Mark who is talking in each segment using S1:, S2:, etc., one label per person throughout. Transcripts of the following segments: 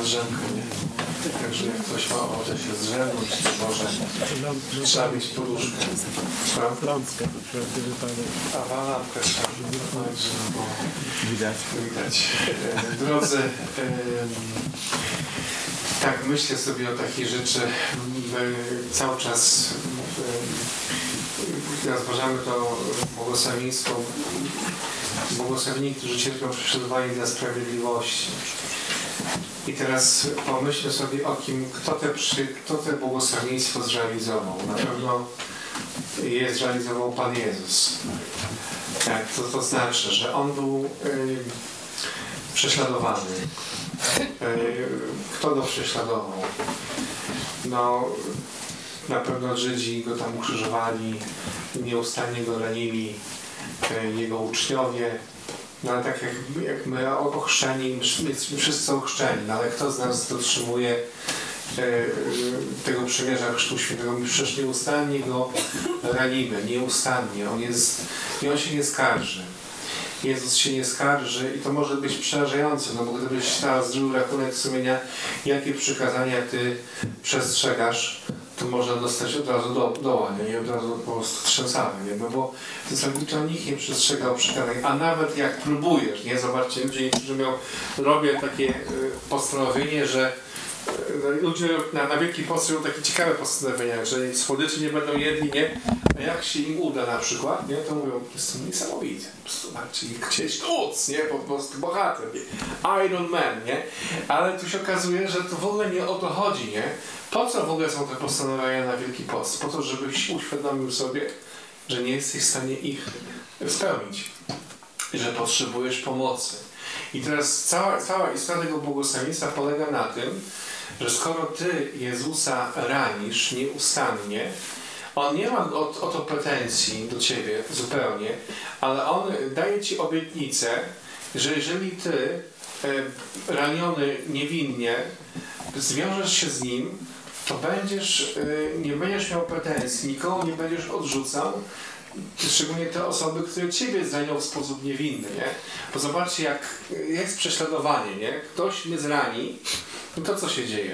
S1: drzemkę, nie? Także jak ktoś ma ochotę się zdrzemnąć, to może trzeba mieć poduszkę.
S2: Lampkę, wszelki wypadek.
S1: A lampkę trzeba wypchnąć, bo widać. Drodzy, tak myślę sobie o takiej rzeczy. My cały czas rozważamy to błogosławieni, którzy cierpią prześladowanie dla sprawiedliwości. I teraz pomyślę sobie o kim, kto te błogosławieństwo zrealizował. Na pewno je zrealizował Pan Jezus. Tak, to znaczy, że On był prześladowany. Kto go prześladował? No, na pewno Żydzi go tam ukrzyżowali, nieustannie go ranili jego uczniowie. No ale tak jak my ochrzczeni, wszyscy są ochrzczeni, no ale kto z nas dotrzymuje tego przymierza Chrztu Świętego? My przecież nieustannie go ranimy, nieustannie. I on się nie skarży. Jezus się nie skarży i to może być przerażające, no bo gdybyś teraz zrobił rachunek sumienia, jakie przykazania ty przestrzegasz, to można dostać od razu doła, nie? I od razu po prostu trzęsamy, nie? No bo zasadniczo nikt nie przestrzegał przykazań, a nawet jak próbujesz, nie? Zobaczcie, ludzie niektórzy robią takie postanowienie, że ludzie na Wielki Post robią takie ciekawe postanowienia, że słodyczy nie będą jedli, nie? A jak się im uda na przykład, nie? To mówią, to jest niesamowite. Zobaczcie, gdzieś uc, nie? Po prostu bohater, nie? Iron Man, nie? Ale tu się okazuje, że to w ogóle nie o to chodzi, nie? Po co w ogóle są te postanowienia na Wielki Post? Po to, żebyś uświadomił sobie, że nie jesteś w stanie ich spełnić. Że potrzebujesz pomocy. I teraz cała istota tego błogosławieństwa polega na tym, że skoro ty Jezusa ranisz nieustannie, On nie ma o to pretensji do ciebie zupełnie, ale On daje ci obietnicę, że jeżeli ty raniony niewinnie zwiążesz się z Nim, to nie będziesz miał pretensji, nikogo nie będziesz odrzucał, szczególnie te osoby, które ciebie zranią w sposób niewinny, nie? Bo zobaczcie, jak jest prześladowanie, nie? Ktoś mnie zrani, no to co się dzieje?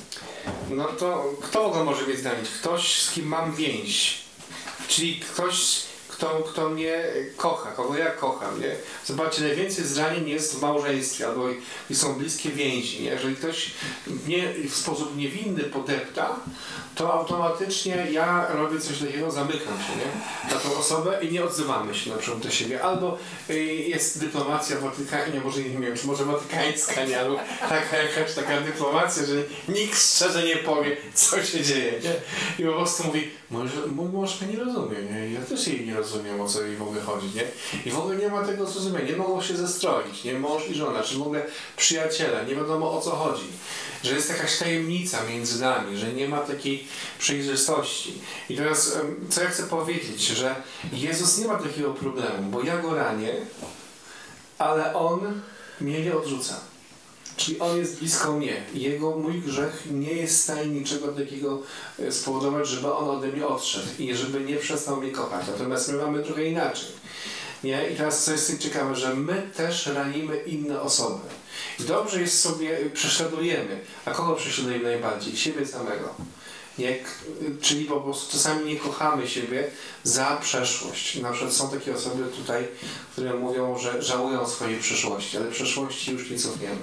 S1: No to kto go może mnie zranić? Ktoś, z kim mam więź. Czyli ktoś, kto mnie kocha, kogo ja kocham, nie? Zobaczcie, najwięcej zranień jest w małżeństwie, albo są bliskie więzi, nie? Jeżeli ktoś mnie w sposób niewinny podepta, to automatycznie ja robię coś takiego, zamykam się, nie? Na tą osobę i nie odzywamy się na przykład do siebie. Albo jest dyplomacja Watykanie, może nie wiem, czy może watykańska, nie? Albo taka dyplomacja, że nikt szczerze nie powie, co się dzieje, nie? I po prostu mówi, może mnie nie rozumie, nie? Ja też jej nie rozumiem, o co jej w ogóle chodzi, nie? I w ogóle nie ma tego zrozumienia, nie mogą się zestroić, nie? Mąż i żona, czy w ogóle przyjaciele, nie wiadomo o co chodzi. Że jest jakaś tajemnica między nami, że nie ma takiej przejrzystości. I teraz, co ja chcę powiedzieć, że Jezus nie ma takiego problemu, bo ja go ranię, ale On mnie nie odrzuca. Czyli On jest blisko mnie i mój grzech nie jest w stanie niczego takiego spowodować, żeby On ode mnie odszedł i żeby nie przestał mnie kochać. Natomiast my mamy trochę inaczej. Nie? I teraz co jest tym ciekawe, że my też ranimy inne osoby. I dobrze jest sobie, prześladujemy. A kogo prześladujemy najbardziej? Siebie samego. Nie? Czyli po prostu czasami nie kochamy siebie za przeszłość. Na przykład są takie osoby tutaj, które mówią, że żałują swojej przeszłości, ale przeszłości już nie cofniemy.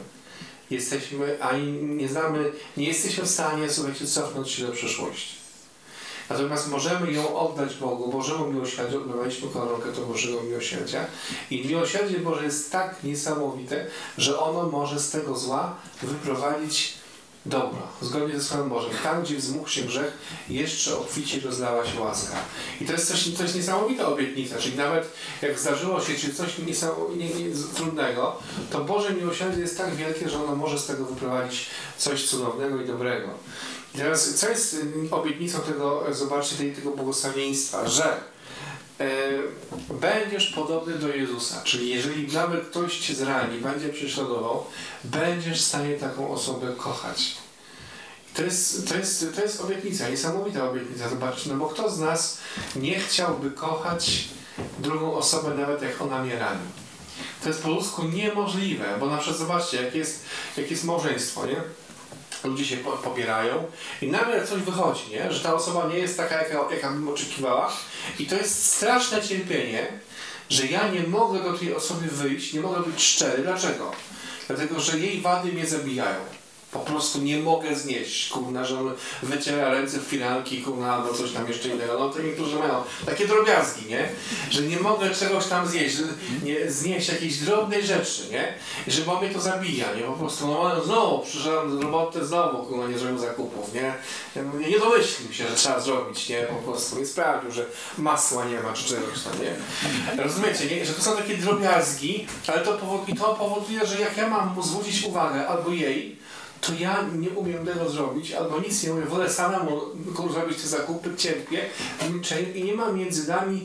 S1: Nie jesteśmy w stanie, słuchajcie, cofnąć się do przeszłości. Natomiast możemy ją oddać Bogu, Bożemu miłosierdziu, oddawaliśmy koronkę do Bożego miłosierdzia i miłosierdzie Boże jest tak niesamowite, że ono może z tego zła wyprowadzić dobro, zgodnie ze Słowem Bożym. Tam, gdzie wzmógł się grzech, jeszcze obficie rozlała się łaska. I to jest coś niesamowita obietnica, czyli nawet jak zdarzyło się czy coś trudnego, to Boże miłosierdzie jest tak wielkie, że ono może z tego wyprowadzić coś cudownego i dobrego. I teraz, co jest obietnicą tego błogosławieństwa? Że będziesz podobny do Jezusa, czyli jeżeli nawet ktoś cię zrani, będzie prześladował, będziesz w stanie taką osobę kochać. To jest obietnica, niesamowita obietnica, zobaczcie, no bo kto z nas nie chciałby kochać drugą osobę, nawet jak ona mnie rani? To jest po ludzku niemożliwe, bo na przykład zobaczcie, jak jest małżeństwo, nie? Ludzie się popierają i nagle coś wychodzi, nie? Że ta osoba nie jest taka, jaka bym oczekiwała i to jest straszne cierpienie, że ja nie mogę do tej osoby wyjść, nie mogę być szczery. Dlaczego? Dlatego, że jej wady mnie zabijają. Po prostu nie mogę znieść, kurna, że on wyciera ręce w firanki, kurna, albo coś tam jeszcze innego. No to niektórzy mają takie drobiazgi, nie? Że nie mogę czegoś tam zjeść, że nie znieść jakiejś drobnej rzeczy, nie? I że bo mnie to zabija, nie? Po prostu, no znowu przyszedłem do roboty, znowu, kurna, nie zrobił zakupów, nie? Nie domyślił się, że trzeba zrobić, nie? Po prostu nie sprawdził, że masła nie ma, czy czegoś tam, nie? Rozumiecie, nie? Że to są takie drobiazgi, ale to powoduje, że jak ja mam mu zwrócić uwagę, albo jej, to ja nie umiem tego zrobić, albo nic nie umiem, wolę samemu zrobić te zakupy, cierpię, milczeniu i nie ma między nami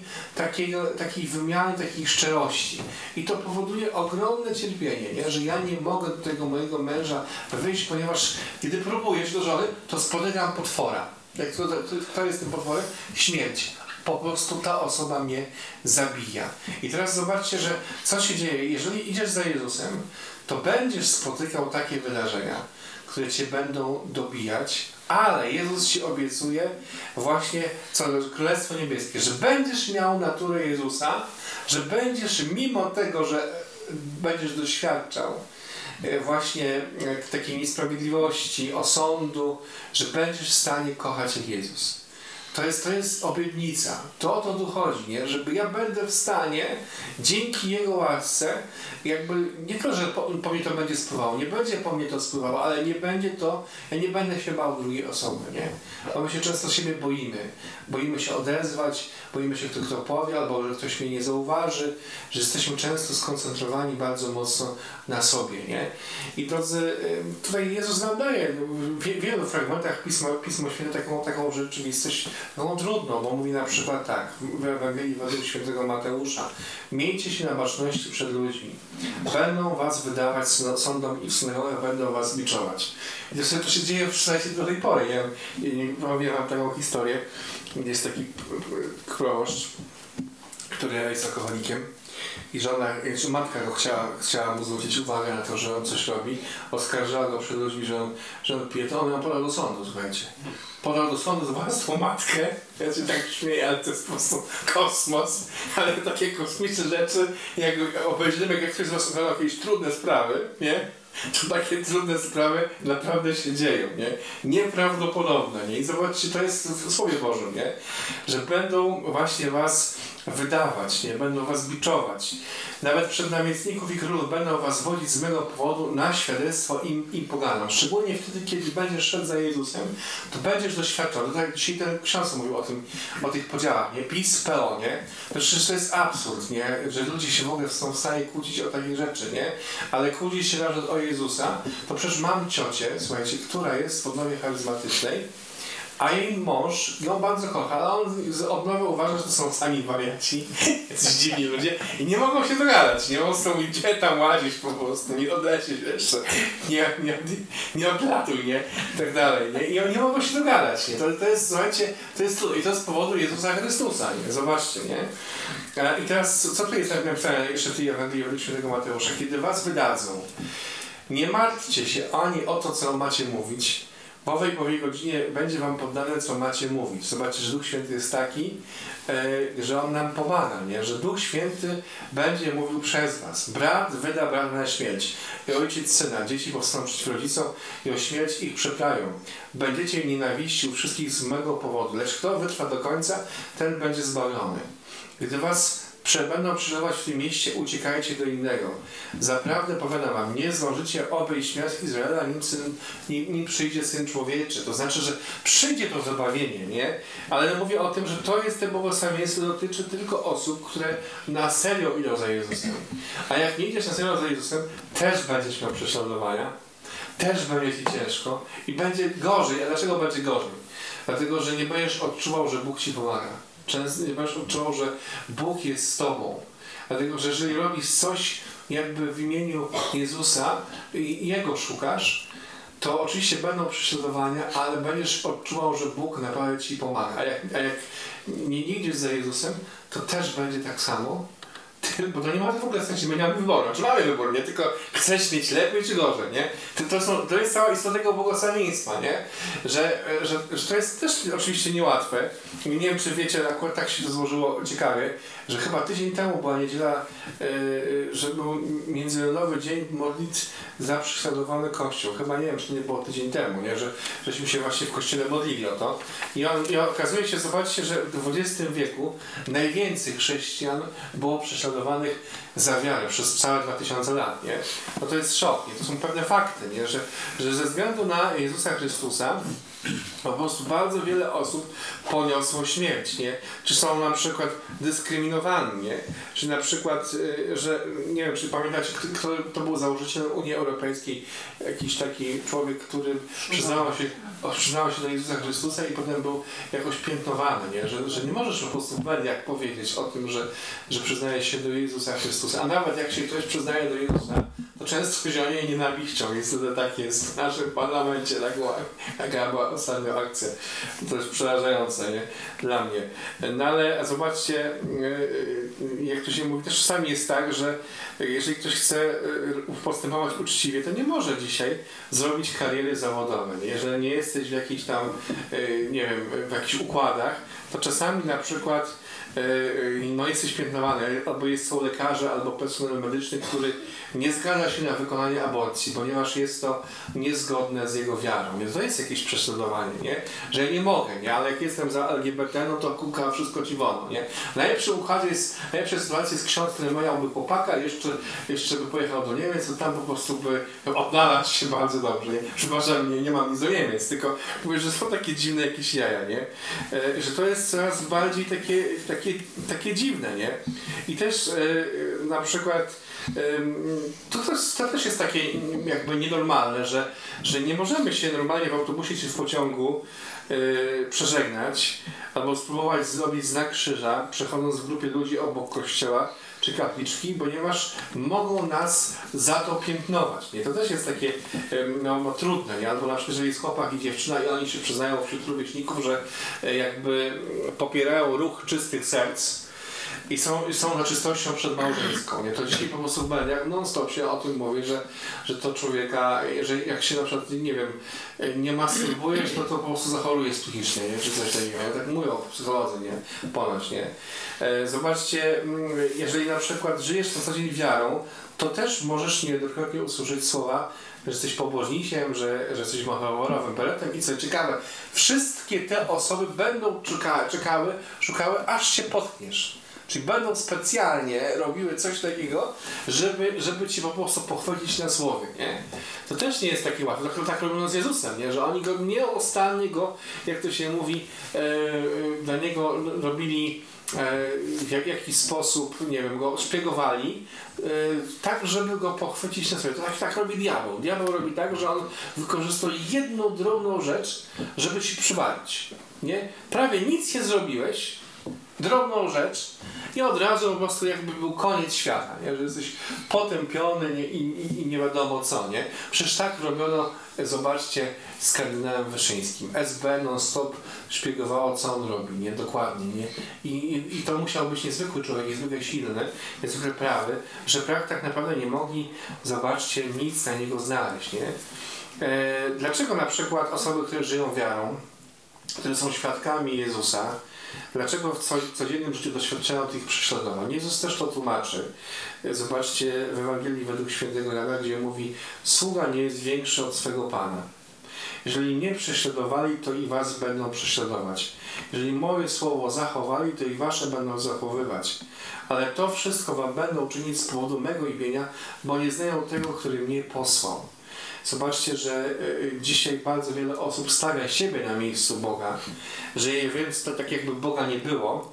S1: takiej wymiany, takiej szczerości. I to powoduje ogromne cierpienie, nie? Że ja nie mogę do tego mojego męża wyjść, ponieważ kiedy próbujesz do żony, to spotykam potwora. Kto jest tym potworem? Śmierć. Po prostu ta osoba mnie zabija. I teraz zobaczcie, że co się dzieje. Jeżeli idziesz za Jezusem, to będziesz spotykał takie wydarzenia, które cię będą dobijać, ale Jezus ci obiecuje właśnie Królestwo Niebieskie, że będziesz miał naturę Jezusa, że będziesz mimo tego, że będziesz doświadczał właśnie takiej niesprawiedliwości, osądu, że będziesz w stanie kochać jak Jezus. To jest obietnica. To o to tu chodzi, nie? Żeby ja będę w stanie dzięki Jego łasce, jakby nie to, że po mnie to będzie spływało, nie będzie po mnie to spływało, ale nie będzie to, ja nie będę się bał drugiej osoby, nie? Bo my się często siebie boimy. Boimy się odezwać, boimy się, kto powie, albo że ktoś mnie nie zauważy, że jesteśmy często skoncentrowani bardzo mocno na sobie, nie? I drodzy, tutaj Jezus nam daje w wielu fragmentach Pismo Święte taką rzeczywistość trudną, bo mówi na przykład tak, w Ewangelii według świętego Mateusza: miejcie się na baczności przed ludźmi. Będą was wydawać sądom i w synagogach będą was biczować. I to się dzieje w świecie do tej pory. Ja powiem wam taką historię. Jest taki proboszcz, który jest alkoholikiem i matka go chciała mu zwrócić uwagę na to, że on coś robi, oskarżała go przed ludźmi, że on pije, to on ją podał do sądu, słuchajcie. Podał do sądu własną matkę, ja się tak śmieję, ale to jest po prostu kosmos, ale takie kosmiczne rzeczy, jak obejrzymy, jak ktoś z was oglądał jakieś trudne sprawy, nie? To takie trudne sprawy naprawdę się dzieją, nie? Nieprawdopodobne, nie? I zobaczcie, to jest w Słowie Bożym, nie? Że będą właśnie was wydawać, nie? Będą was biczować. Nawet przed namiestników i królów będą was wodzić z mego powodu na świadectwo im poganom. Szczególnie wtedy, kiedy będziesz szedł za Jezusem, to będziesz doświadczał. To tak dzisiaj ten ksiądz mówił o tych podziałach, nie? PiS, PO, nie? To przecież to jest absurd, nie? Że ludzie się w ogóle są w stanie kłócić o takie rzeczy, nie? Ale kłócić się nawet o Jezusa, to przecież mam ciocię, słuchajcie, która jest w odnowie charyzmatycznej, a jej mąż ją bardzo kocha, ale on z odnowy uważa, że to są sami wariaci, jacyś dziwni ludzie i nie mogą się dogadać, nie mogą sobie gdzie tam łazić po prostu, nie odlecieć jeszcze, nie odlatuj, nie, i tak dalej, nie, i oni nie mogą się dogadać, nie, to jest, słuchajcie, to jest trudno i to z powodu Jezusa Chrystusa, nie, zobaczcie, nie. I teraz, co tu jest napisane jeszcze w tej Ewangelii Świętego Mateusza? Kiedy was wydadzą, nie martwcie się ani o to, co macie mówić, po owej godzinie będzie wam poddane, co macie mówić. Zobaczcie, że Duch Święty jest taki, że On nam pomaga, nie? Że Duch Święty będzie mówił przez was. Brat wyda brata na śmierć i ojciec syna. Dzieci powstaną przeciw rodzicom i o śmierć ich przeprają. Będziecie nienawiści u wszystkich z mego powodu, lecz kto wytrwa do końca, ten będzie zbawiony. Gdy was będą przeżywać w tym mieście, uciekajcie do innego. Zaprawdę powiadam wam, nie zdążycie obejść miast Izraela, nim przyjdzie Syn Człowieczy. To znaczy, że przyjdzie to zbawienie, nie? Ale mówię o tym, że to jest te błogosławieństwo, dotyczy tylko osób, które na serio idą za Jezusem. A jak nie idziesz na serio za Jezusem, też będziesz miał prześladowania, też będzie ci ciężko i będzie gorzej. A dlaczego będzie gorzej? Dlatego, że nie będziesz odczuwał, że Bóg ci pomaga. Często nie będziesz odczuwał, że Bóg jest z tobą. Dlatego, że jeżeli robisz coś jakby w imieniu Jezusa i Jego szukasz, to oczywiście będą prześladowania, ale będziesz odczuwał, że Bóg naprawdę ci pomaga. A jak nie idziesz za Jezusem, to też będzie tak samo. Bo to nie ma w ogóle sensu, my nie mamy wyboru. Czy mamy wybór, nie? Tylko chcesz mieć lepiej czy gorzej, nie? To jest cała istota tego błogosławieństwa, nie? Że to jest też oczywiście niełatwe. Nie wiem, czy wiecie, akurat tak się to złożyło ciekawie, że chyba tydzień temu była niedziela, że był Międzynarodowy Dzień Modlitw za prześladowany Kościół. Chyba nie wiem, czy nie było tydzień temu, nie? Żeśmy się właśnie w Kościele modlili o to. I okazuje się, zobaczcie, że w XX wieku najwięcej chrześcijan było prześladowanych za wiarę przez całe 2000 lat, nie? No to jest szok, nie? To są pewne fakty, nie? Że ze względu na Jezusa Chrystusa po prostu bardzo wiele osób poniosło śmierć, nie? Czy są na przykład dyskryminowani, nie? Czy na przykład, że nie wiem, czy pamiętacie, kto to był założycielem Unii Europejskiej, jakiś taki człowiek, który przyznał się do Jezusa Chrystusa i potem był jakoś piętnowany, nie? Że nie możesz po prostu w mediach powiedzieć o tym, że przyznajesz się do Jezusa Chrystusa, a nawet jak się ktoś przyznaje do Jezusa, to często się o niej nienawiścią. Niestety tak jest w naszym parlamencie, taka była ostatnia akcja. To jest przerażające, nie? Dla mnie. No ale zobaczcie, jak to się mówi, też czasami jest tak, że jeżeli ktoś chce postępować uczciwie, to nie może dzisiaj zrobić kariery zawodowej. Jeżeli nie jesteś w jakichś tam, nie wiem, w jakichś układach, to czasami na przykład no jesteś piętnowany, albo są lekarze, albo personel medyczny, który nie zgadza się na wykonanie aborcji, ponieważ jest to niezgodne z jego wiarą. Więc to jest jakieś prześladowanie, nie? Że ja nie mogę, nie? Ale jak jestem za LGBT, no to kuka, wszystko ci wolno, nie? Najlepsza sytuacja jest ksiądz, który miałby chłopaka, jeszcze by pojechał do Niemiec, to tam po prostu by odnalazł się bardzo dobrze, nie? Przepraszam, nie mam nic do Niemiec, tylko mówię, że są takie dziwne jakieś jaja, nie? Że to jest coraz bardziej takie dziwne, nie? I też na przykład to też jest takie jakby nienormalne, że nie możemy się normalnie w autobusie czy w pociągu przeżegnać albo spróbować zrobić znak krzyża, przechodząc w grupie ludzi obok kościoła czy kapliczki, ponieważ mogą nas za to piętnować. Nie? To też jest takie no, trudne. Nie? Albo na przykład, jeżeli jest chłopak i dziewczyna i oni się przyznają wśród rówieśników, że jakby popierają ruch czystych serc i są na czystością przedmałżeńską. Nie? To dzisiaj po prostu w mediach non-stop się o tym mówi, że to człowieka, że jak się na przykład, nie wiem, nie masturbujesz, to po prostu zachoruje psychicznie, nie? Czy coś takiego. Ja tak mówią psycholodzy, nie? Ponoć, nie? Zobaczcie, jeżeli na przykład żyjesz na co dzień wiarą, to też możesz niejednokrotnie usłyszeć słowa, że jesteś pobożnisiem, że jesteś machorowym peretem i co ciekawe, wszystkie te osoby będą szukały, aż się potkniesz. Czyli będą specjalnie robiły coś takiego, żeby ci po prostu pochwycić na słowie, nie? To też nie jest takie łatwe. Tak robiono z Jezusem, nie? Że oni go nieustannie jak to się mówi, dla niego robili w jakiś sposób, nie wiem, go szpiegowali, tak, żeby go pochwycić na sobie. To tak robi diabeł. Diabeł robi tak, że on wykorzystuje jedną drobną rzecz, żeby ci przywalić, nie? Prawie nic nie zrobiłeś, drobną rzecz i od razu po prostu jakby był koniec świata, nie? Że jesteś potępiony i nie wiadomo co, nie? Przecież tak robiono, zobaczcie, z kardynałem Wyszyńskim. SB non-stop szpiegowało, co on robi, nie? Dokładnie, nie? I to musiał być niezwykły człowiek, niezwykle silny, niezwykle prawy, że tak naprawdę nie mogli, zobaczcie, nic na niego znaleźć, nie? Dlaczego na przykład osoby, które żyją wiarą, które są świadkami Jezusa, dlaczego w codziennym życiu doświadczają tych prześladowań? Jezus też to tłumaczy. Zobaczcie w Ewangelii według świętego Jana, gdzie mówi: sługa nie jest większy od swego Pana. Jeżeli mnie prześladowali, to i was będą prześladować. Jeżeli moje słowo zachowali, to i wasze będą zachowywać. Ale to wszystko wam będą czynić z powodu mego imienia, bo nie znają tego, który mnie posłał. Zobaczcie, że dzisiaj bardzo wiele osób stawia siebie na miejscu Boga, że więc to tak jakby Boga nie było.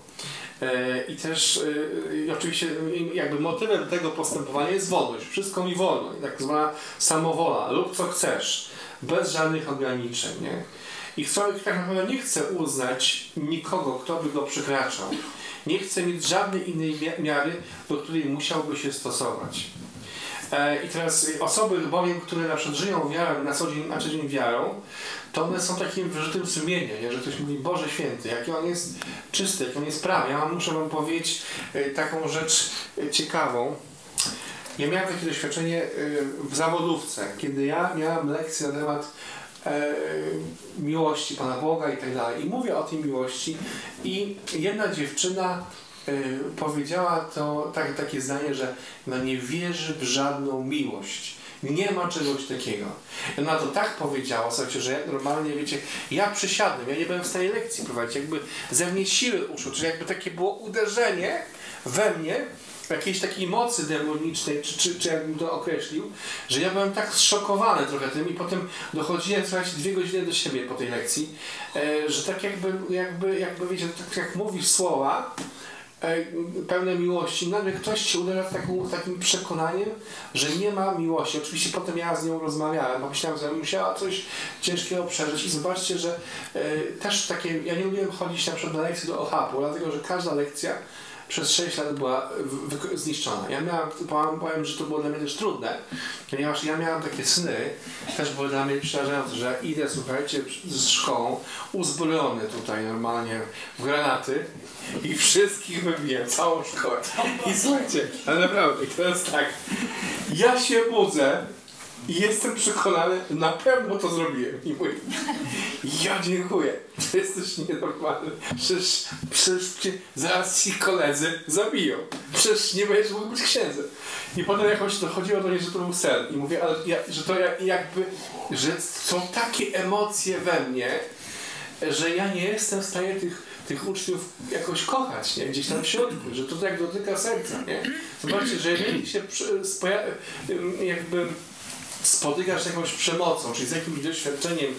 S1: I też oczywiście jakby motywem tego postępowania jest wolność. Wszystko mi wolno, tak zwana samowola, lub co chcesz, bez żadnych ograniczeń. Nie? I tak naprawdę nie chce uznać nikogo, kto by go przekraczał. Nie chce mieć żadnej innej miary, do której musiałby się stosować. I teraz osoby bowiem, które na przykład żyją wiarą, na co dzień wiarą, to one są takim wyrzutym sumienia, nie? Że ktoś mówi, Boże Święty, jaki On jest czysty, jaki On jest prawy. Ja muszę wam powiedzieć taką rzecz ciekawą. Ja miałem takie doświadczenie w zawodówce, kiedy ja miałem lekcję na temat miłości Pana Boga i tak dalej. I mówię o tej miłości i jedna dziewczyna powiedziała takie zdanie, że ona nie wierzy w żadną miłość. Nie ma czegoś takiego. I ona to tak powiedziała, słuchajcie, że normalnie, wiecie, ja przysiadłem, ja nie byłem w stanie lekcji prowadzić, jakby ze mnie siły uszło, czyli jakby takie było uderzenie we mnie, jakiejś takiej mocy demonicznej, czy jakbym to określił, że ja byłem tak zszokowany trochę tym i potem dochodziłem, słuchajcie, 2 godziny do siebie po tej lekcji, że tak jakby wiecie, tak jak mówisz słowa, pełne miłości, nagle ktoś cię uderza takim przekonaniem, że nie ma miłości. Oczywiście potem ja z nią rozmawiałem, bo myślałem, że musiała coś ciężkiego przeżyć i zobaczcie, że też takie, ja nie lubiłem chodzić na przykład na lekcje do OHAP-u, dlatego, że każda lekcja przez 6 lat była zniszczona. Ja powiem, że to było dla mnie też trudne, ponieważ ja miałem takie sny, też były dla mnie przerażające, że idę, słuchajcie, z szkołą, uzbrojony tutaj normalnie w granaty i wszystkich wybiję, całą szkołę. I słuchajcie, ale naprawdę, to jest tak, ja się budzę i jestem przekonany, na pewno to zrobiłem. I mówię, ja dziękuję, ty jesteś nienormalny, przecież zaraz ci koledzy zabiją, przecież nie będziesz mógł być księdzem. I potem jakoś dochodziło do mnie, że to był sen. I mówię, ale że są takie emocje we mnie, że ja nie jestem w stanie tych uczniów jakoś kochać, nie? Gdzieś tam w środku, że to tak dotyka serca, nie? Zobaczcie, że jeżeli się jakby spotykasz z jakąś przemocą, czyli z jakimś doświadczeniem,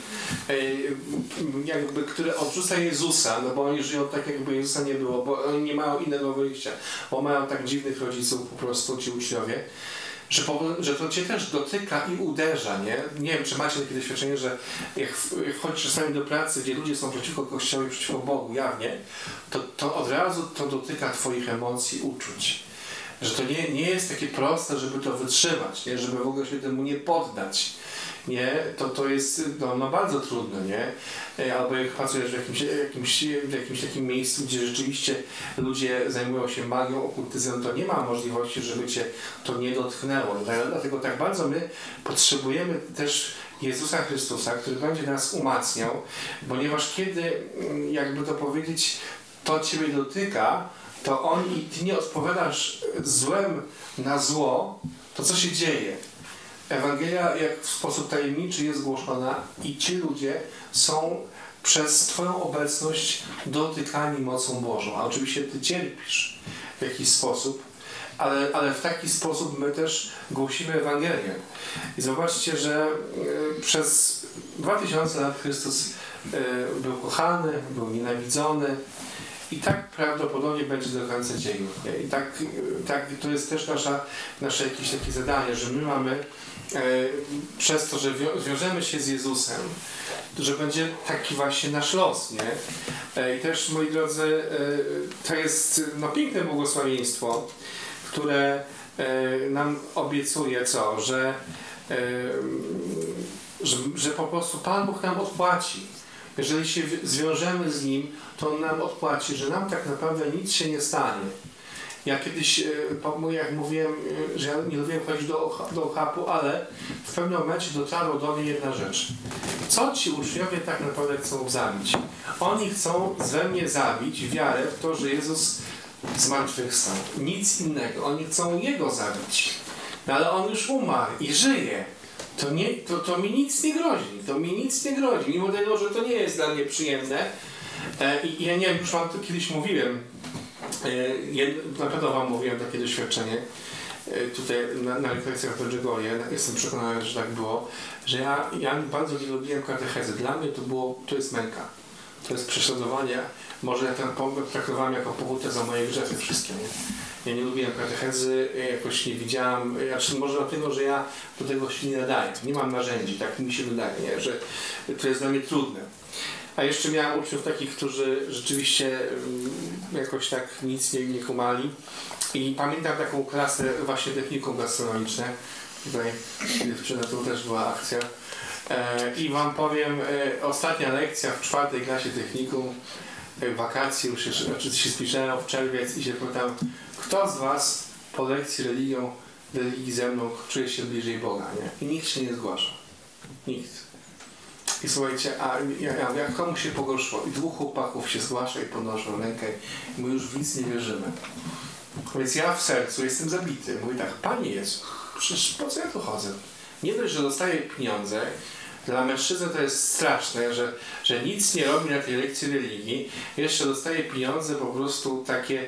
S1: jakby, które odrzuca Jezusa, no bo oni żyją tak, jakby Jezusa nie było, bo oni nie mają innego wyjścia, bo mają tak dziwnych rodziców po prostu ci uczniowie, że to cię też dotyka i uderza, nie? Nie wiem, czy macie takie doświadczenie, że jak chodzisz czasami do pracy, gdzie ludzie są przeciwko Kościołowi, przeciwko Bogu, jawnie, to od razu to dotyka twoich emocji, uczuć. Że to nie jest takie proste, żeby to wytrzymać, nie? Żeby w ogóle się temu nie poddać. Nie? To jest bardzo trudne, nie? Albo jak pracujesz w jakimś takim miejscu, gdzie rzeczywiście ludzie zajmują się magią, okultyzmem, to nie ma możliwości, żeby cię to nie dotknęło. Dlatego tak bardzo my potrzebujemy też Jezusa Chrystusa, który będzie nas umacniał, ponieważ kiedy, jakby to powiedzieć, to ciebie dotyka, to on i ty nie odpowiadasz złem na zło, to co się dzieje? Ewangelia jak w sposób tajemniczy jest głoszona i ci ludzie są przez twoją obecność dotykani mocą Bożą. A oczywiście ty cierpisz w jakiś sposób, ale w taki sposób my też głosimy Ewangelię. I zobaczcie, że przez 2000 lat Chrystus był kochany, był nienawidzony, i tak prawdopodobnie będzie do końca dziejów. I tak to jest też nasze jakieś takie zadanie, że my mamy przez to, że wiążemy się z Jezusem, że będzie taki właśnie nasz los, nie? I też, moi drodzy, to jest piękne błogosławieństwo, które nam obiecuje co? Że po prostu Pan Bóg nam odpłaci. Jeżeli się zwiążemy z Nim, to On nam odpłaci, że nam tak naprawdę nic się nie stanie. Ja kiedyś, jak mówiłem, że ja nie lubiłem chodzić do OHAP-u, ale w pewnym momencie dotarło do mnie jedna rzecz. Co ci uczniowie tak naprawdę chcą zabić? Oni chcą ze mnie zabić wiarę w to, że Jezus zmartwychwstał. Nic innego. Oni chcą Jego zabić. No ale On już umarł i żyje. To mi nic nie grozi. Mimo tego, że to nie jest dla mnie przyjemne. I ja nie wiem, już wam to kiedyś mówiłem. Na pewno wam mówiłem takie doświadczenie. Tutaj na lekcjach do Gregorię, jestem przekonany, że tak było, że ja bardzo nie lubiłem katechezy. Dla mnie to jest męka. To jest prześladowanie. Może ja ten powód traktowałem jako powód za moje grzechy wszystkie. Nie? Ja nie lubiłem katechezy, jakoś nie widziałam, może dlatego, że ja do tego się nie nadaję. Nie mam narzędzi, tak mi się wydaje, nie? Że to jest dla mnie trudne. A jeszcze miałem uczniów takich, którzy rzeczywiście jakoś tak nic nie kumali. I pamiętam taką klasę właśnie technikum gastronomiczne. Tutaj w Przedatu też była akcja. I wam powiem, ostatnia lekcja w 4. klasie technikum, wakacje już się zbliżają w czerwiec i się pytam, kto z was po lekcji religii ze mną czuje się bliżej Boga, nie? I nikt się nie zgłasza. Nikt. I słuchajcie, a jak komuś się pogorszyło i 2 chłopaków się zgłasza i podnoszą rękę i my już w nic nie wierzymy. Więc ja w sercu jestem zabity. Mówię tak, Panie Jezu, przecież po co ja tu chodzę? Nie dość, że dostaję pieniądze, dla mężczyzny to jest straszne, że nic nie robi na tej lekcji religii, jeszcze dostaje pieniądze po prostu takie,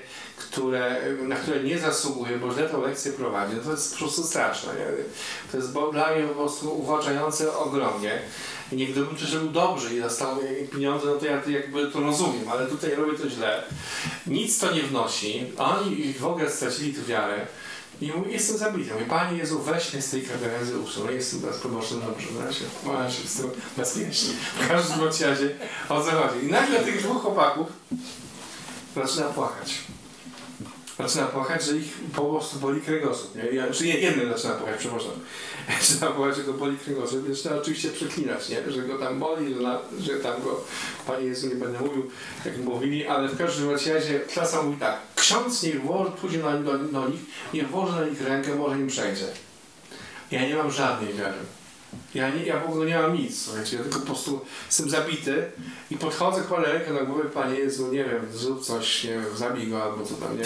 S1: na które nie zasługuje, bo źle tą lekcję prowadzi. No to jest po prostu straszne. Nie? To jest dla mnie po prostu uwłaczające ogromnie. I gdybym też robił dobrze i dostał pieniądze, no to ja jakby to rozumiem, ale tutaj robię to źle. Nic to nie wnosi, a oni w ogóle stracili tę wiarę. I mówię, jestem zabity. Mówię, Panie Jezu, weź mnie z tej katechezy uczą. No jestem teraz proboszczem dobrze, ja się jestem bezpieczny. W każdym razie o co chodzi. I nagle tych 2 chłopaków zaczyna płakać. Zaczyna płakać, że ich po prostu boli kręgosłup. Jeden zaczyna płakać, przepraszam. Zaczyna płakać, że go boli kręgosłup. Zaczyna oczywiście przeklinać, nie? Że go tam boli, że tam go, Panie Jezu, nie będę mówił, jak mówili, ale w każdym razie klasa mówi tak, ksiądz niech pójdzie do nich, niech włoży na nich rękę, może im przejdzie. Ja nie mam żadnej wiary. Ja w ogóle nie mam nic, słuchajcie, ja tylko po prostu jestem zabity i podchodzę, kładę rękę na głowę, Panie Jezu, nie wiem, zrób coś, nie wiem, zabij go albo co tam, nie?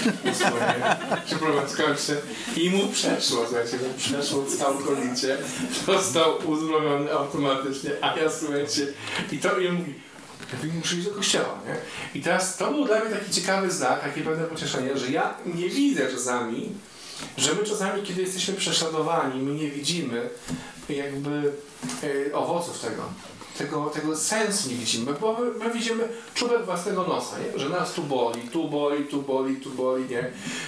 S1: Przepraszam, skończę. I mu przeszło, słuchajcie, całkowicie, został uzdrowiony automatycznie, a ja, słuchajcie, i mówi, muszę iść do kościoła, nie? I teraz to był dla mnie taki ciekawy znak, takie pewne pocieszenie, że ja nie widzę czasami, że my czasami, kiedy jesteśmy prześladowani, my nie widzimy jakby owoców tego sensu nie widzimy, bo my widzimy czubek własnego nosa, nie? Że nas tu boli, nie?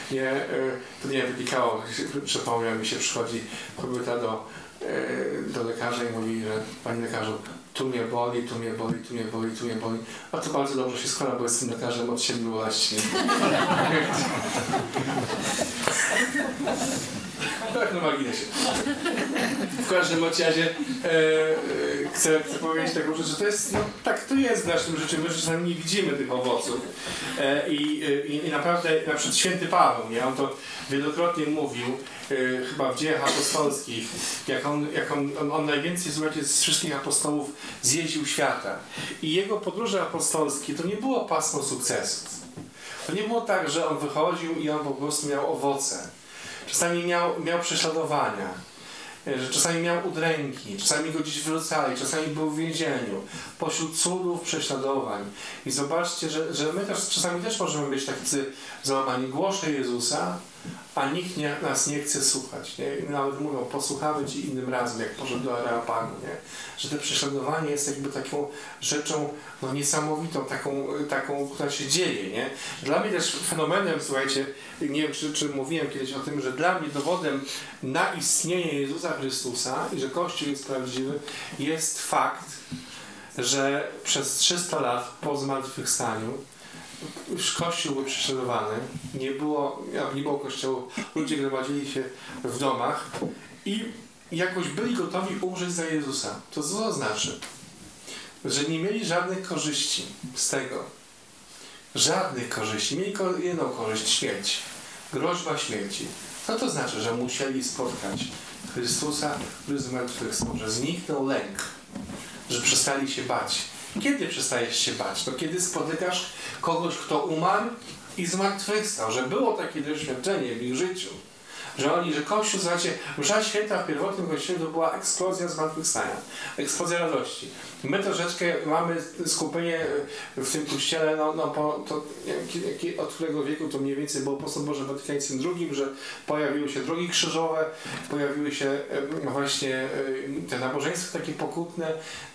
S1: To nie wypikało, przypomniał mi się, przychodzi kobieta do lekarza i mówi, że Panie lekarzu, tu mnie boli. A to bardzo dobrze się składa, bo jestem lekarzem od 7 lat. Tak, na marginesie. W każdym razie chcę powiedzieć taką rzecz, że to jest, no tak to jest w naszym życiu, my czasami nie widzimy tych owoców. I naprawdę, na przykład święty Paweł, nie? On to wielokrotnie mówił, chyba w Dziejach Apostolskich, jak on najwięcej, słuchajcie, z wszystkich apostołów zjeździł świata. I jego podróże apostolskie to nie było pasmo sukcesów. To nie było tak, że on wychodził i on po prostu miał owoce. Czasami miał prześladowania, że czasami miał udręki, czasami go gdzieś wyrzucali, czasami był w więzieniu, pośród cudów, prześladowań. I zobaczcie, że my też czasami też możemy być tacy załamani. Głoszę Jezusa, a nikt nas nie chce słuchać. Nie? Nawet mówią, posłuchamy Ci innym razem, jak poszedł do Areopagu, nie? Że to prześladowanie jest jakby taką rzeczą no, niesamowitą, taką, która się dzieje. Nie? Dla mnie też fenomenem, słuchajcie, nie wiem, czy mówiłem kiedyś o tym, że dla mnie dowodem na istnienie Jezusa Chrystusa i że Kościół jest prawdziwy, jest fakt, że przez 300 lat po zmartwychwstaniu Kościół był prześladowany, nie było kościołu, ludzie gromadzili się w domach i jakoś byli gotowi umrzeć za Jezusa. To co znaczy? Że nie mieli żadnych korzyści z tego. Żadnych korzyści. Mieli jedną korzyść, śmierć. Groźba śmierci. Co to znaczy? Że musieli spotkać Chrystusa, który zmartwychwstał, że zniknął lęk, że przestali się bać. Kiedy przestajesz się bać? To kiedy spotykasz kogoś, kto umarł i zmartwychwstał, że było takie doświadczenie w ich życiu, że Kościół, słuchajcie, msza święta w pierwotnym Kościele to była eksplozja zmartwychwstania, eksplozja radości. My troszeczkę mamy skupienie w tym Kościele, od którego wieku to mniej więcej było po Soborze Watykańskim II, że pojawiły się drogi krzyżowe, pojawiły się właśnie te nabożeństwa takie pokutne,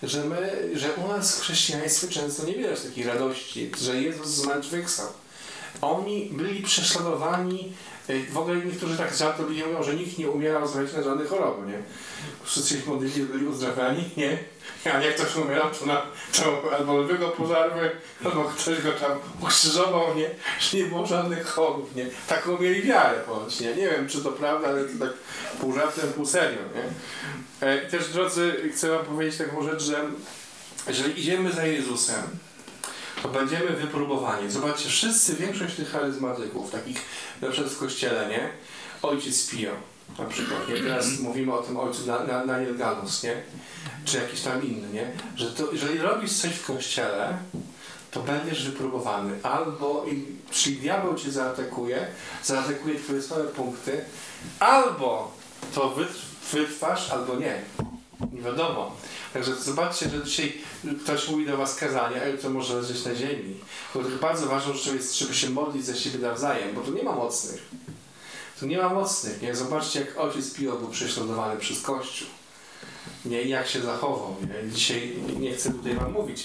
S1: że u nas w chrześcijaństwie często nie widać takiej radości, że Jezus zmartwychwstał. Oni byli prześladowani. W ogóle niektórzy tak żartobliwie mówią, że nikt nie umierał z na żadnej choroby, nie? Wszyscy się modlili, byli uzdrawiani, nie? A jak ktoś umierał, to albo lwego pożarły, albo ktoś go tam ukrzyżował, nie? Że nie było żadnych chorób, nie? Taką mieli wiarę ponoć, nie? Nie wiem, czy to prawda, ale to tak pół żartem, pół serio, nie? I też, drodzy, chcę wam powiedzieć taką rzecz, że jeżeli idziemy za Jezusem, to będziemy wypróbowani. Zobaczcie, większość tych charyzmatyków, takich na przykład w kościele, nie? Ojciec Pio, na przykład, nie? Teraz mówimy o tym ojcu Daniel Galus, nie? Czy jakiś tam inny, nie? Że to, jeżeli robisz coś w kościele, to będziesz wypróbowany. Czyli diabeł cię zaatakuje twoje słabe punkty, albo to wytrwasz, albo nie. Nie wiadomo. Także zobaczcie, że dzisiaj ktoś mówi do was kazanie, ale to może leżeć na ziemi. Bo to bardzo ważną rzeczą jest, żeby się modlić za siebie nawzajem, bo tu nie ma mocnych. Tu nie ma mocnych, nie? Zobaczcie, jak ojciec Pio był prześladowany przez Kościół. Nie, jak się zachował. Nie? Dzisiaj nie chcę tutaj wam mówić,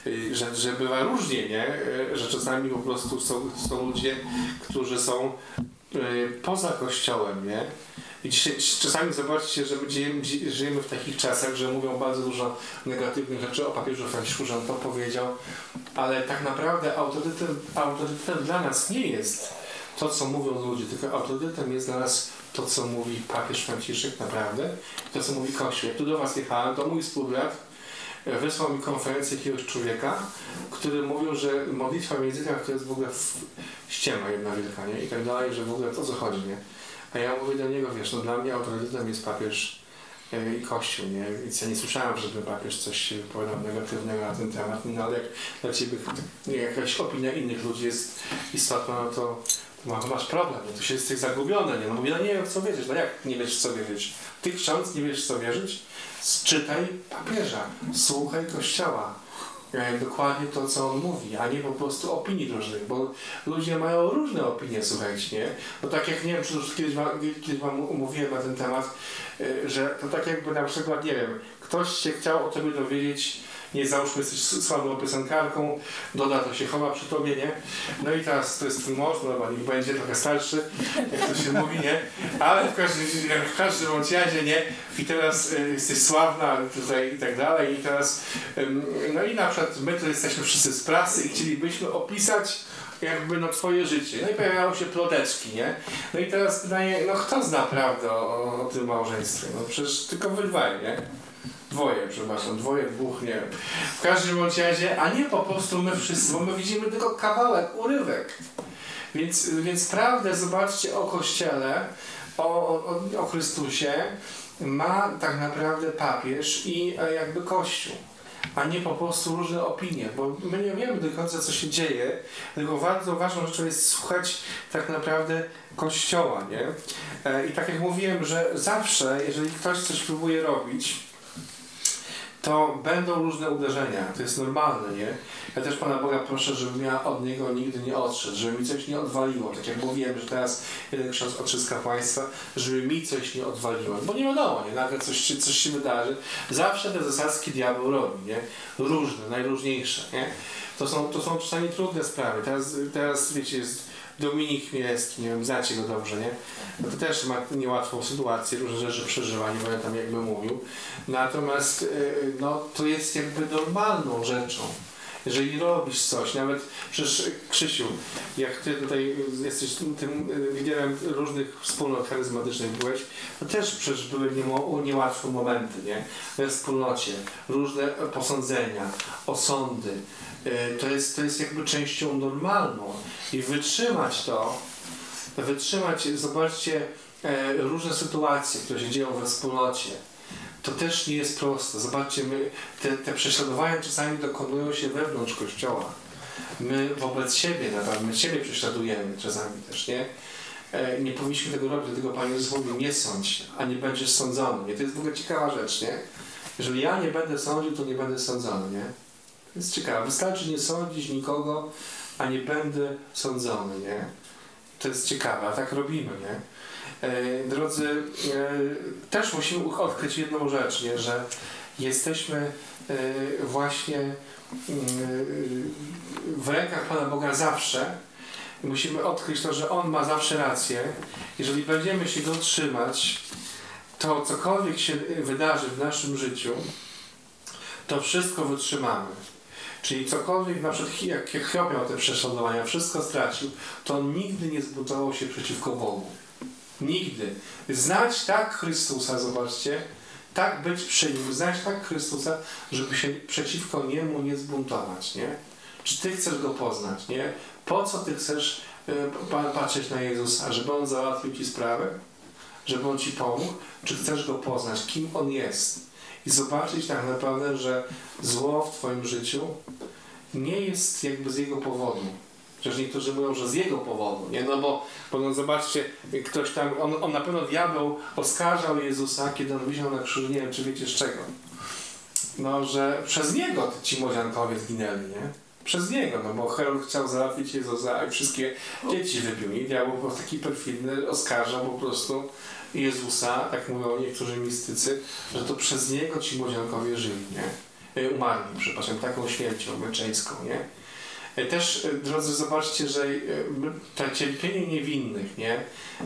S1: że bywa różnie, nie? Że czasami po prostu są ludzie, którzy są poza Kościołem, nie? I dzisiaj, czasami zobaczcie, że żyjemy w takich czasach, że mówią bardzo dużo negatywnych rzeczy o papieżu Franciszku, że on to powiedział, ale tak naprawdę autorytetem dla nas nie jest to, co mówią ludzie, tylko autorytetem jest dla nas to, co mówi papież Franciszek naprawdę, to, co mówi Kościół. Jak tu do was jechałem, to mój współbrat wysłał mi konferencję jakiegoś człowieka, który mówił, że modlitwa w językach to jest w ogóle ściema jedna wielka, nie? I tak dalej, że w ogóle o co chodzi, nie? A ja mówię do niego, wiesz, no dla mnie autorytetem jest papież i Kościół, nie? Więc ja nie słyszałem, żeby papież coś powiedział negatywnego na ten temat, no ale jak dla ciebie jakaś opinia innych ludzi jest istotna, no to masz problem, nie? Tu się jesteś zagubiony, nie? No mówię, no nie wiem w co wierzyć, no jak nie wiesz w co wierzyć? Ty ksiądz nie wiesz w co wierzyć? Czytaj papieża, słuchaj Kościoła. Dokładnie to, co on mówi, a nie po prostu opinii różnych, bo ludzie mają różne opinie, słuchajcie, nie? No tak jak, nie wiem, czy już kiedyś wam mówiłem na ten temat, że to tak jakby na przykład, nie wiem, ktoś się chciał o tobie dowiedzieć, nie załóżmy, jesteś słabą piosenkarką, doda to się chowa przy tobie, nie? No i teraz to jest twój mąż, no bo niech będzie trochę starszy, jak to się mówi, nie? Ale w każdym bądź razie, nie? I teraz jesteś sławna tutaj i tak dalej i teraz, no i na przykład my tu jesteśmy wszyscy z prasy i chcielibyśmy opisać jakby no twoje życie. No i pojawiają się ploteczki, nie? No i teraz pytanie, no kto zna prawdę o tym małżeństwie? No przecież tylko wy dwaj, nie? Dwóch, nie wiem. W każdym bądź razie, a nie po prostu my wszyscy, bo my widzimy tylko kawałek, urywek. Więc prawdę zobaczcie o Kościele, o Chrystusie ma tak naprawdę papież i jakby Kościół, a nie po prostu różne opinie, bo my nie wiemy do końca co się dzieje, tylko bardzo ważną rzeczą jest słuchać tak naprawdę Kościoła, nie? I tak jak mówiłem, że zawsze, jeżeli ktoś coś próbuje robić, to będą różne uderzenia, to jest normalne, nie? Ja też Pana Boga proszę, żebym ja od Niego nigdy nie odszedł, żeby mi coś nie odwaliło, tak jak mówiłem, że teraz jeden ksiądz odszedł z kapłaństwa, żeby mi coś nie odwaliło, bo nie wiadomo, nie? Nagle coś się wydarzy. Zawsze te zasadzki diabeł robi, nie? Różne, najróżniejsze, nie? To są czasami trudne sprawy. Teraz wiecie, jest Dominik Chmielewski, nie wiem, znacie go dobrze, nie? No to też ma niełatwą sytuację, różne rzeczy przeżywa, nie będę tam jakby mówił. Natomiast no, to jest jakby normalną rzeczą. Jeżeli robisz coś, nawet przecież Krzysiu, jak ty tutaj jesteś tym liderem różnych wspólnot charyzmatycznych byłeś, to też przecież były niełatwe momenty, nie? We wspólnocie, różne posądzenia, osądy. To jest jakby częścią normalną i wytrzymać, zobaczcie różne sytuacje, które się dzieją we wspólnocie. To też nie jest proste. Zobaczcie, te prześladowania czasami dokonują się wewnątrz Kościoła. My wobec siebie, naprawdę, my siebie prześladujemy czasami też, nie? Nie powinniśmy tego robić, dlatego Pan Jezus mówi, nie sądź, a nie będziesz sądzony. Nie? To jest w ogóle ciekawa rzecz, nie? Jeżeli ja nie będę sądził, to nie będę sądzony, nie? To jest ciekawe. Wystarczy nie sądzić nikogo, a nie będę sądzony, nie? To jest ciekawe, a tak robimy, nie? Drodzy, też musimy odkryć jedną rzecz, nie? Że jesteśmy właśnie w rękach Pana Boga zawsze, I musimy odkryć to, że On ma zawsze rację. Jeżeli będziemy się Go trzymać, to cokolwiek się wydarzy w naszym życiu, to wszystko wytrzymamy. Czyli cokolwiek, na przykład jak Hiob miał te prześladowania, wszystko stracił, to on nigdy nie zbuntował się przeciwko Bogu. Nigdy. Znać tak Chrystusa, zobaczcie, tak być przy Nim, znać tak Chrystusa, żeby się przeciwko Niemu nie zbuntować, nie? Czy Ty chcesz Go poznać, nie? Po co Ty chcesz patrzeć na Jezusa? Żeby On załatwił Ci sprawę? Żeby On Ci pomógł? Czy chcesz Go poznać? Kim On jest? I zobaczyć tak naprawdę, że zło w Twoim życiu nie jest jakby z Jego powodu. Przecież niektórzy mówią, że z Jego powodu, nie? No bo no zobaczcie, ktoś tam, on na pewno diabeł oskarżał Jezusa, kiedy On wisiał na krzyżu, nie wiem, czy wiecie z czego. No, że przez Niego ci młodziankowie zginęli, nie? Przez Niego, no bo Herod chciał załatwić Jezusa i wszystkie dzieci wybił. I diabeł po taki perfidny oskarżał po prostu Jezusa, tak mówią niektórzy mistycy, że to przez Niego ci młodziankowie żyli, nie? Umarli, przepraszam, taką śmiercią męczeńską, nie? Też, drodzy, zobaczcie, że to cierpienie niewinnych, nie?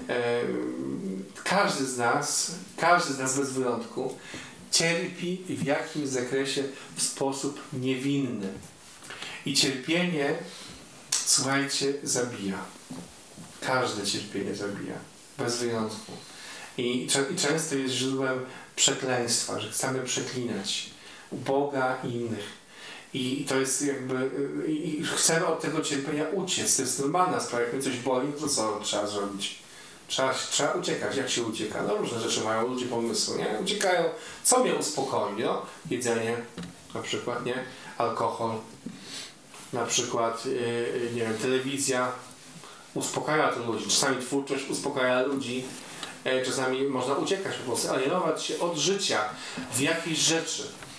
S1: Każdy z nas bez wyjątku cierpi w jakimś zakresie w sposób niewinny. I cierpienie, słuchajcie, zabija. Każde cierpienie zabija. Bez wyjątku. I często jest źródłem przekleństwa, że chcemy przeklinać Boga i innych. I to jest jakby... I chcemy od tego cierpienia uciec. To jest normalna sprawa. Jak mnie coś boli, to co trzeba zrobić? Trzeba uciekać. Jak się ucieka? No różne rzeczy mają ludzie pomysły, nie? Uciekają. Co mnie uspokoi? No? Jedzenie na przykład, nie? Alkohol. Na przykład, nie wiem, telewizja uspokaja to ludzi. Czasami twórczość uspokaja ludzi. Czasami można uciekać po prostu, alienować się od życia w jakiejś rzeczy.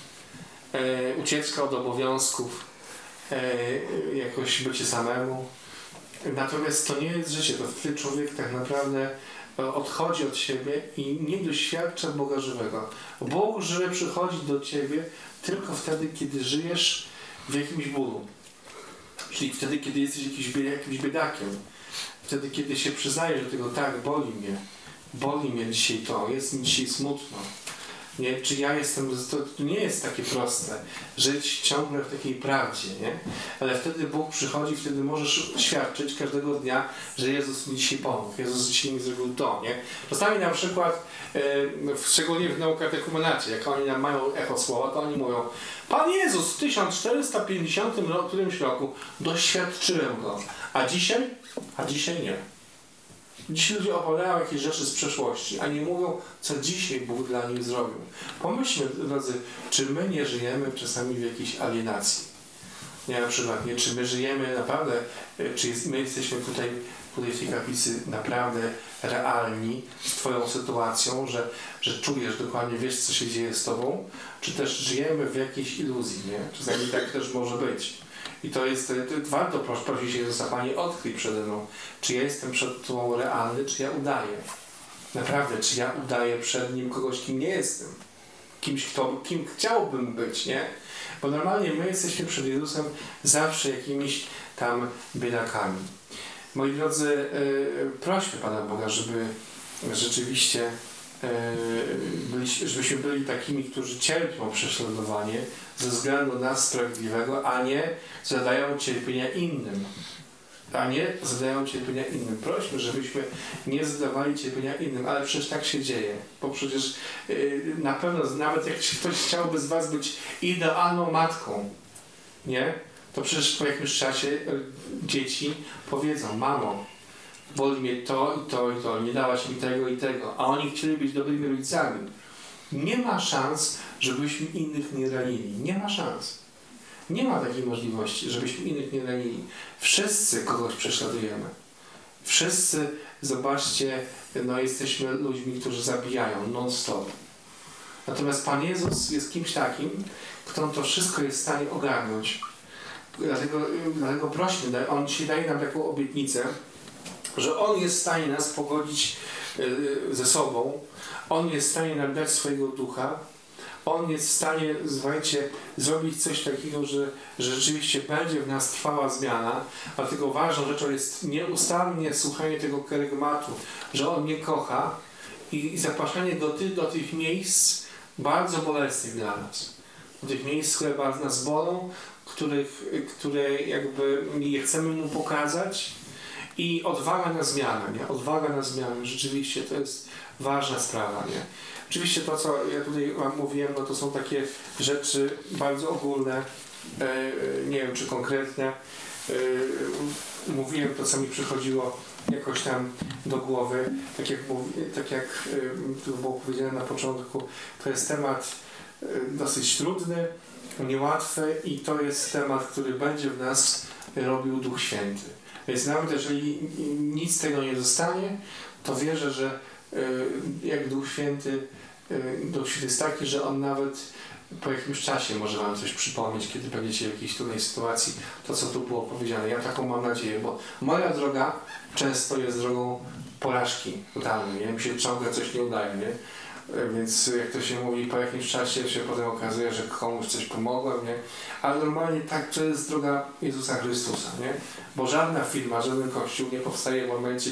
S1: Ucieczka od obowiązków, jakoś bycie samemu. Natomiast to nie jest życie, to wtedy człowiek tak naprawdę odchodzi od siebie i nie doświadcza Boga żywego. Bóg żywy przychodzi do ciebie tylko wtedy, kiedy żyjesz w jakimś bólu. Czyli wtedy, kiedy jesteś jakimś biedakiem. Wtedy, kiedy się przyznajesz do tego, tak, boli mnie dzisiaj to, jest mi dzisiaj smutno. Nie? Czy ja jestem, to nie jest takie proste, żyć ciągle w takiej prawdzie, nie? Ale wtedy Bóg przychodzi, wtedy możesz świadczyć każdego dnia, że Jezus mi dzisiaj pomógł, Jezus dzisiaj mi zrobił to, nie? Czasami na przykład, szczególnie w naukach ekumenacie, jak oni nam mają echo słowa, to oni mówią: Pan Jezus w 1450 którymś roku doświadczyłem Go, a dzisiaj nie. Dzisiaj ludzie opowiadają jakieś rzeczy z przeszłości, a nie mówią, co dzisiaj Bóg dla nich zrobił. Pomyślmy, drodzy, czy my nie żyjemy czasami w jakiejś alienacji? Nie, na przykład, nie, czy my żyjemy naprawdę, czy my jesteśmy tutaj w tej kaplicy naprawdę realni z Twoją sytuacją, że czujesz dokładnie, wiesz, co się dzieje z Tobą, czy też żyjemy w jakiejś iluzji, nie? Czasami tak też może być. I to jest, warto prosić Jezusa, Panie, odkryj przede mną, czy ja jestem przed Tobą realny, czy ja udaję. Naprawdę, czy ja udaję przed Nim kogoś, kim nie jestem. Kimś, kim chciałbym być, nie? Bo normalnie my jesteśmy przed Jezusem zawsze jakimiś tam biedakami. Moi drodzy, prośmy Pana Boga, żeby rzeczywiście żebyśmy byli takimi, którzy cierpią prześladowanie ze względu na sprawiedliwego, a nie zadają cierpienia innym. Prośmy, żebyśmy nie zadawali cierpienia innym, ale przecież tak się dzieje. Bo przecież na pewno, nawet jak ktoś chciałby z Was być idealną matką, nie? To przecież po jakimś czasie dzieci powiedzą: mamo, boli mnie to i to i to, nie dałaś mi tego i tego, a oni chcieli być dobrymi rodzicami. Nie ma szans, żebyśmy innych nie ranili. Nie ma szans. Nie ma takiej możliwości, żebyśmy innych nie ranili. Wszyscy kogoś prześladujemy. Wszyscy, zobaczcie, jesteśmy ludźmi, którzy zabijają non-stop. Natomiast Pan Jezus jest kimś takim, kto to wszystko jest w stanie ogarnąć. Dlatego prośmy, On dzisiaj daje nam taką obietnicę, że On jest w stanie nas pogodzić ze sobą, On jest w stanie nam dać swojego ducha, On jest w stanie, słuchajcie, zrobić coś takiego, że rzeczywiście będzie w nas trwała zmiana, dlatego ważną rzeczą jest nieustannie słuchanie tego kerygmatu, że On mnie kocha i zapraszanie do tych miejsc bardzo bolesnych dla nas. Do tych miejsc, które bardzo nas bolą, które jakby nie chcemy Mu pokazać i odwaga na zmianę, nie? Odwaga na zmianę, rzeczywiście to jest ważna sprawa, nie? Oczywiście to, co ja tutaj Wam mówiłem, no to są takie rzeczy bardzo ogólne, nie wiem czy konkretne. Mówiłem to, co mi przychodziło jakoś tam do głowy, tak jak tu było powiedziane na początku, to jest temat dosyć trudny, niełatwy i to jest temat, który będzie w nas robił Duch Święty. Więc nawet jeżeli nic z tego nie zostanie, to wierzę, że jak Duch Święty jest taki, że On nawet po jakimś czasie może Wam coś przypomnieć, kiedy będziecie w jakiejś trudnej sytuacji, to co tu było powiedziane. Ja taką mam nadzieję, bo moja droga często jest drogą porażki totalnej, nie? Mi się ciągle coś nie udaje, nie? Więc jak to się mówi, po jakimś czasie się potem okazuje, że komuś coś pomogłem, nie? Ale normalnie tak, to jest droga Jezusa Chrystusa, nie? Bo żadna firma, żaden kościół nie powstaje w momencie,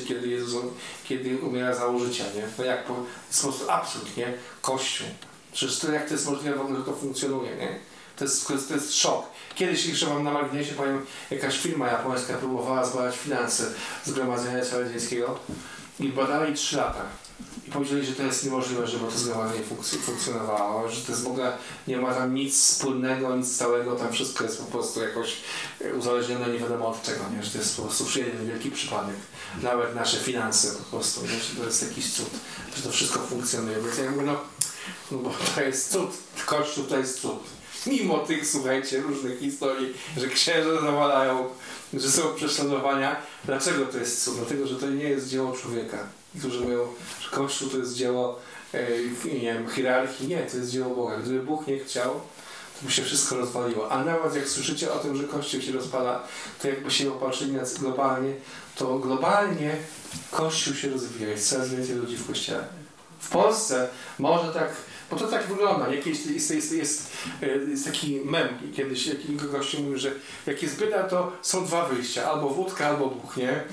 S1: kiedy umiera założyciel, nie? No jak to jest po prostu absurd, nie? Kościół. Przecież to, jak to jest możliwe w ogóle, że to funkcjonuje, nie? To jest szok. Kiedyś jeszcze Wam na marginesie powiem, jakaś firma japońska próbowała zbadać finanse Zgromadzenia Czarodziejskiego i badali 3 lata. I powiedzieli, że to jest niemożliwe, żeby to zgromadzenie funkcjonowało, że to jest w ogóle, nie ma tam nic wspólnego, nic stałego, tam wszystko jest po prostu jakoś uzależnione nie wiadomo od czego, nie? Że to jest po prostu jeden wielki przypadek. Nawet nasze finanse po prostu, nie? Że to jest jakiś cud, że to wszystko funkcjonuje. Więc ja mówię, no bo to jest cud, Kościół to jest cud. Mimo tych, słuchajcie, różnych historii, że księża zawalają, że są prześladowania. Dlaczego to jest cud? Dlatego, że to nie jest dzieło człowieka. Niektórzy mówią, że Kościół to jest dzieło nie wiem, hierarchii. Nie, to jest dzieło Boga. Gdyby Bóg nie chciał, to by się wszystko rozwaliło. A nawet jak słyszycie o tym, że Kościół się rozpada, to jakby się opatrzyli globalnie, to globalnie Kościół się rozwija. Jest coraz więcej ludzi w Kościele. W Polsce może tak, bo to tak wygląda, nie? Jest taki mem, kiedyś gościu mówił, że jak jest bieda, to są 2 wyjścia, albo wódka, albo Bóg, nie?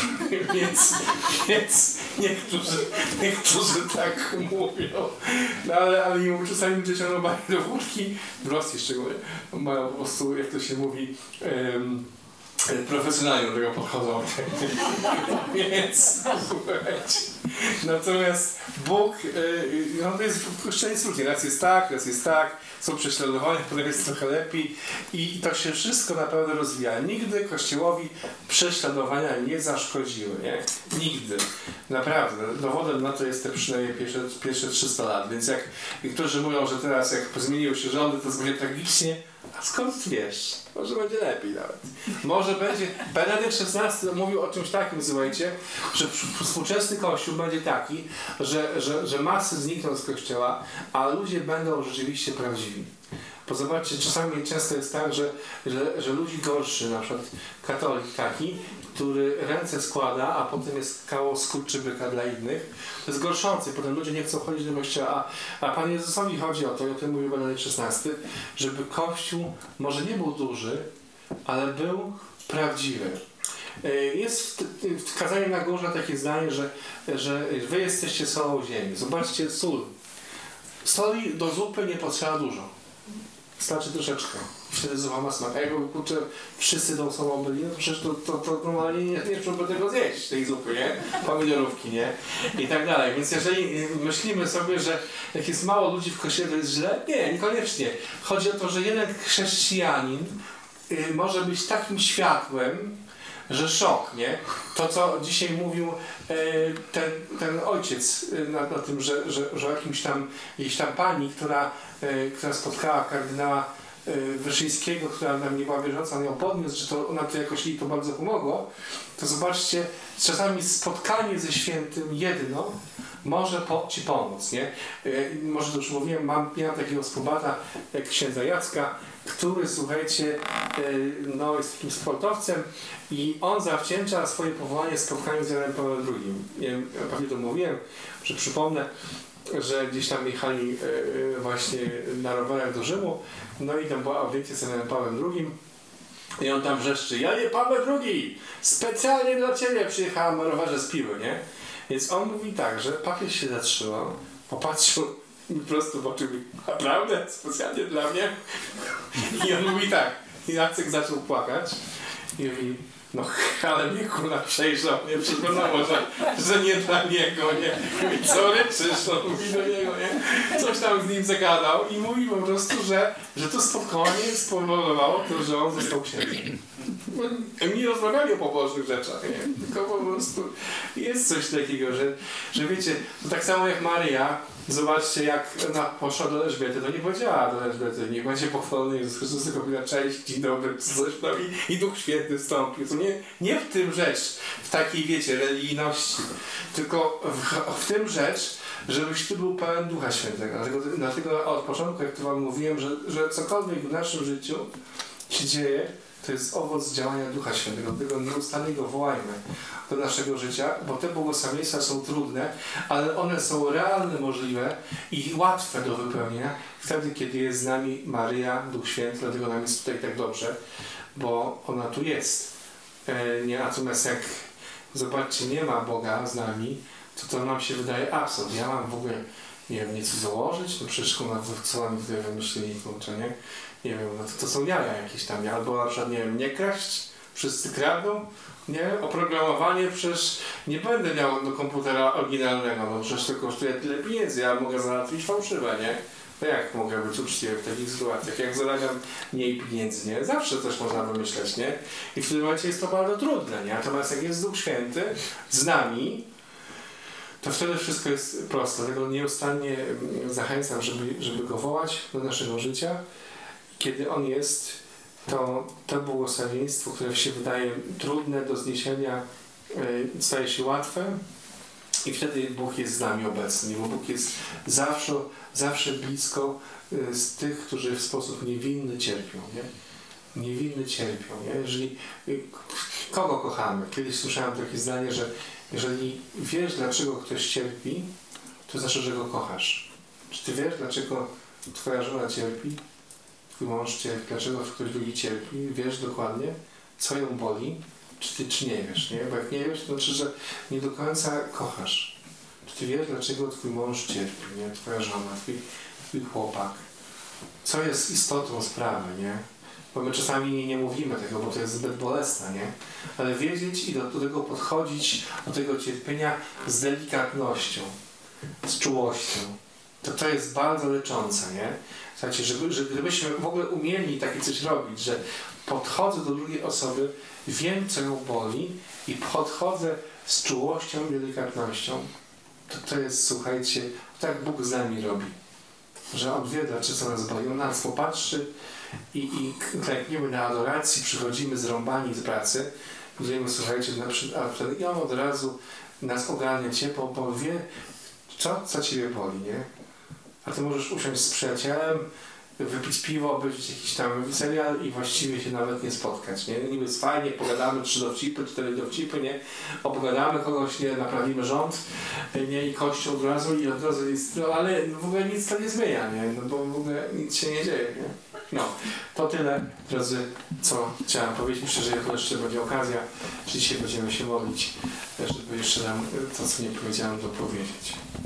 S1: więc niektórzy tak mówią, no ale czasami ludzie się normalnie do wódki, w Rosji szczególnie, mają po prostu, jak to się mówi, profesjonalnie do tego podchodzą. Więc słuchajcie. Natomiast Bóg, no to jest w Kościele jest różnie. Raz jest tak, są prześladowania, potem jest trochę lepiej i to się wszystko naprawdę rozwija. Nigdy Kościołowi prześladowania nie zaszkodziły, nie? Nigdy. Naprawdę. Dowodem na to jest te przynajmniej pierwsze 300 lat. Więc jak niektórzy mówią, że teraz jak zmieniły się rządy, to będzie tragicznie, a skąd wiesz? Może będzie lepiej nawet. Może będzie... Benedykt XVI mówił o czymś takim, słuchajcie, że współczesny Kościół będzie taki, że masy znikną z Kościoła, a ludzie będą rzeczywiście prawdziwi. Bo zobaczcie, czasami często jest tak, że ludzi gorszy, na przykład katolik taki, który ręce składa, a potem jest kawał skurczybyka dla innych, to jest gorszące. Potem ludzie nie chcą chodzić do Kościoła, a Pan Jezusowi chodzi o to, i o tym mówił Benedykt XVI, żeby Kościół może nie był duży, ale był prawdziwy. Jest w Kazaniu na Górze takie zdanie, że wy jesteście solą ziemi. Zobaczcie, sól. Soli do zupy nie potrzeba dużo. Wystarczy troszeczkę. Wtedy zupa ma smak. A jakby kurczę, wszyscy tą solą byli, no przecież to normalnie nie czułby tego zjeść, tej zupy, nie? Pomidorówki, nie? I tak dalej. Więc jeżeli myślimy sobie, że jak jest mało ludzi w kościele, to jest źle? Nie, niekoniecznie. Chodzi o to, że jeden chrześcijanin może być takim światłem, że szok, nie? To, co dzisiaj mówił ten ojciec na tym, że jakiejś tam pani, która spotkała kardynała Wyszyńskiego, która nam nie była wierząca, on ją podniósł, że to ona to jakoś jej to bardzo pomogło. to zobaczcie, czasami spotkanie ze świętym jedno może ci pomóc, nie? Może to już mówiłem, miałem takiego współbrata jak księdza Jacka, który, słuchajcie, no, jest takim sportowcem i on zawdzięcza swoje powołanie spotkaniu z Janem Pawłem II. Nie wiem, pewnie to mówiłem, że przypomnę, że gdzieś tam jechali właśnie na rowerach do Rzymu, no i tam była audiencja z Janem Pawłem II i on tam wrzeszczy: Janie Paweł II, specjalnie dla Ciebie przyjechałem na rowerze z Piły, nie? Więc on mówi tak, że papież się zatrzymał, popatrzył mi prosto w oczy, mówi: naprawdę? Specjalnie dla mnie? I on mówi tak, i Jacek zaczął płakać i mówi: no ale mnie kurwa przejrzał, nie przekonało, że nie dla niego, nie? Mówi: co ryczysz? On mówi do niego, nie? Coś tam z nim zagadał i mówi po prostu, że to spotkanie spowodowało to, że on został księdzem. Nie rozmawiali o pobożnych rzeczach, nie? Tylko po prostu jest coś takiego, że wiecie, to tak samo jak Maryja, zobaczcie, jak ona poszła do Elżbiety, to nie powiedziała do Elżbiety: niech będzie pochwalony Jezus Chrystus, tylko powiedziała: cześć, dzień dobry, czy coś tam, i Duch Święty wstąpił. To nie w tym rzecz, w takiej, wiecie, religijności, tylko w tym rzecz, żebyś ty był pełen Ducha Świętego. Dlatego od początku, jak to wam mówiłem, że cokolwiek w naszym życiu się dzieje, to jest owoc działania Ducha Świętego. Dlatego nieustannie go wołajmy do naszego życia, bo te błogosławieństwa są trudne, ale one są realne, możliwe i łatwe do wypełnienia wtedy, kiedy jest z nami Maryja, Duch Święty. Dlatego nam jest tutaj tak dobrze, bo ona tu jest. Natomiast jak, zobaczcie, nie ma Boga z nami, to nam się wydaje absurd. Ja mam w ogóle, nie wiem, nieco założyć, no przecież co oni tutaj wymyślili, kurczę, nie? Nie wiem, no to są jaja jakieś tam, albo na przykład, nie wiem, nie kraść, wszyscy kradną, nie? Oprogramowanie, przecież nie będę miał do komputera oryginalnego, bo przecież to kosztuje tyle pieniędzy, ja mogę załatwić fałszywe, nie? To jak mogę być uczciwy w takich sytuacjach? Jak zarabiam mniej pieniędzy, nie? Zawsze coś można wymyśleć, nie? I w tym momencie jest to bardzo trudne, nie? Natomiast jak jest Duch Święty z nami, to wtedy wszystko jest proste. Dlatego nieustannie zachęcam, żeby go wołać do naszego życia. Kiedy on jest, to błogosławieństwo, które się wydaje trudne do zniesienia, staje się łatwe i wtedy Bóg jest z nami obecny, bo Bóg jest zawsze blisko z tych, którzy w sposób niewinny cierpią, nie? Niewinny cierpią, nie? Jeżeli kogo kochamy? Kiedyś słyszałem takie zdanie, że jeżeli wiesz, dlaczego ktoś cierpi, to znaczy, że go kochasz. Czy ty wiesz, dlaczego twoja żona cierpi? Twój mąż cierpi, dlaczego ktoś drugi cierpi, wiesz dokładnie, co ją boli, czy nie wiesz, nie? Bo jak nie wiesz, to znaczy, że nie do końca kochasz. Czy ty wiesz, dlaczego twój mąż cierpi, nie? Twoja żona, twój chłopak. Co jest istotą sprawy, nie? Bo my czasami nie mówimy tego, bo to jest zbyt bolesne, nie? Ale wiedzieć i do tego podchodzić, do tego cierpienia z delikatnością, z czułością. To jest bardzo leczące, nie? Słuchajcie, że gdybyśmy w ogóle umieli takie coś robić, że podchodzę do drugiej osoby, wiem, co ją boli i podchodzę z czułością i delikatnością, to jest, słuchajcie, tak Bóg z nami robi. Że On wie, dlaczego nas boli. On na nas popatrzy i klękniemy na adoracji, przychodzimy zrąbani z pracy, idziemy, słuchajcie, i On od razu nas ogarnia ciepło, bo wie, co Ciebie boli, nie? A Ty możesz usiąść z przyjacielem, wypić piwo, obejrzeć jakiś tam serial i właściwie się nawet nie spotkać, nie? Niby jest fajnie, pogadamy 3 dowcipy, 4 dowcipy, nie? Opogadamy kogoś, nie? Naprawimy rząd, nie? I kościół od razu jest, no, ale w ogóle nic to nie zmienia, nie? No bo w ogóle nic się nie dzieje, nie? No, to tyle, drodzy, co chciałem powiedzieć. Myślę, że jeszcze będzie okazja, że dzisiaj będziemy się modlić, żeby jeszcze nam to, co nie powiedziałem, dopowiedzieć.